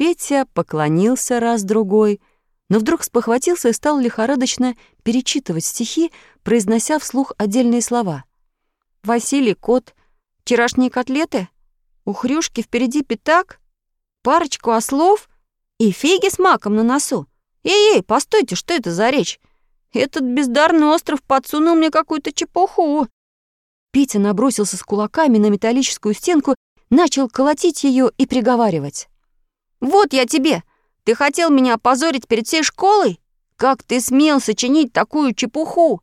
Петя поклонился раз-другой, но вдруг спохватился и стал лихорадочно перечитывать стихи, произнося вслух отдельные слова. «Василий кот, вчерашние котлеты, у Хрюшки впереди пятак, парочку ослов и фиги с маком на носу. Эй-эй, постойте, что это за речь? Этот бездарный остров подсунул мне какую-то чепуху». Петя набросился с кулаками на металлическую стенку, начал колотить ее и приговаривать. «Вот я тебе! Ты хотел меня опозорить перед всей школой? Как ты смел сочинить такую чепуху?»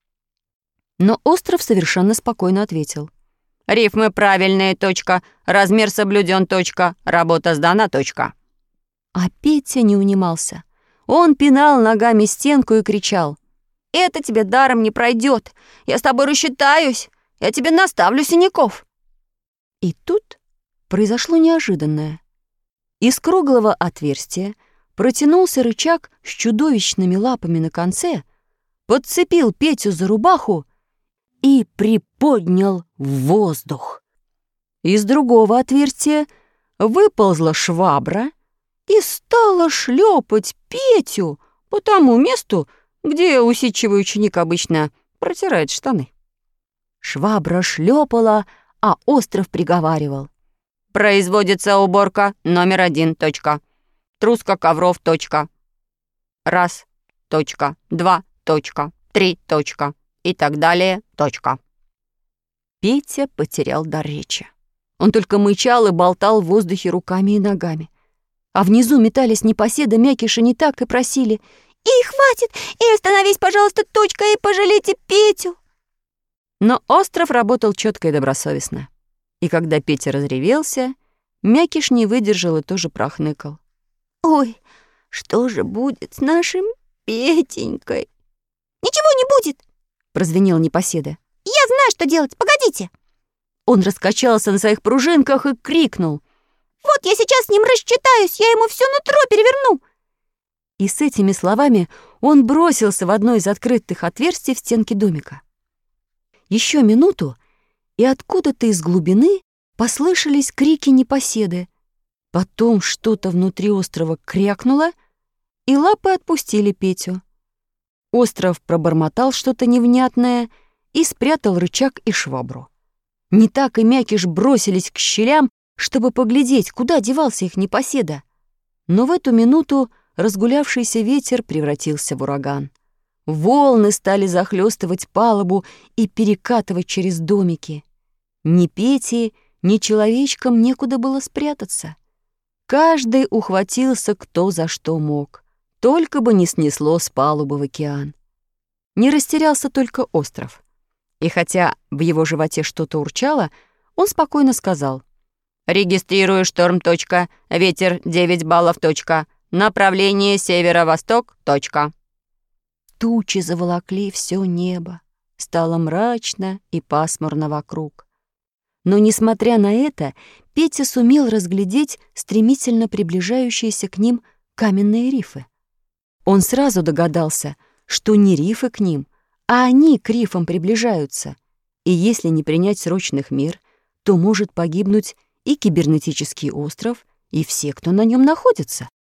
Но остров совершенно спокойно ответил. «Рифмы правильные, точка. Размер соблюден, точка. Работа сдана, точка». А Петя не унимался. Он пинал ногами стенку и кричал. «Это тебе даром не пройдет. Я с тобой рассчитаюсь. Я тебе наставлю синяков». И тут произошло неожиданное. Из круглого отверстия протянулся рычаг с чудовищными лапами на конце, подцепил Петю за рубаху и приподнял в воздух. Из другого отверстия выползла швабра и стала шлепать Петю по тому месту, где усидчивый ученик обычно протирает штаны. Швабра шлепала, а остров приговаривал. «Производится уборка номер 1, точка. Труска ковров, точка. 1, точка. 2, точка. 3, точка. И так далее, точка». Петя потерял дар речи. Он только мычал и болтал в воздухе руками и ногами. А внизу метались непоседа Мякиша не так и просили: «И хватит! И остановись, пожалуйста, точка, и пожалейте Петю!» Но остров работал четко и добросовестно. И когда Петя разревелся, Мякиш не выдержал и тоже прохныкал. «Ой, что же будет с нашим Петенькой?» «Ничего не будет!» — прозвенел непоседа. «Я знаю, что делать, погодите!» Он раскачался на своих пружинках и крикнул. «Вот я сейчас с ним рассчитаюсь, я ему всё нутро переверну!» И с этими словами он бросился в одно из открытых отверстий в стенке домика. Еще минуту, и откуда-то из глубины послышались крики непоседы. Потом что-то внутри острова крякнуло, и лапы отпустили Петю. Остров пробормотал что-то невнятное и спрятал рычаг и швабру. Не так и Мякиш бросились к щелям, чтобы поглядеть, куда девался их непоседа. Но в эту минуту разгулявшийся ветер превратился в ураган. Волны стали захлестывать палубу и перекатывать через домики. Ни Пете, ни человечкам некуда было спрятаться. Каждый ухватился кто за что мог, только бы не снесло с палубы в океан. Не растерялся только остров. И хотя в его животе что-то урчало, он спокойно сказал: «Регистрирую шторм, точка. Ветер 9 баллов, точка. Направление северо-восток, точка». Тучи заволокли все небо. Стало мрачно и пасмурно вокруг. Но, несмотря на это, Петя сумел разглядеть стремительно приближающиеся к ним каменные рифы. Он сразу догадался, что не рифы к ним, а они к рифам приближаются. И если не принять срочных мер, то может погибнуть и кибернетический остров, и все, кто на нем находится.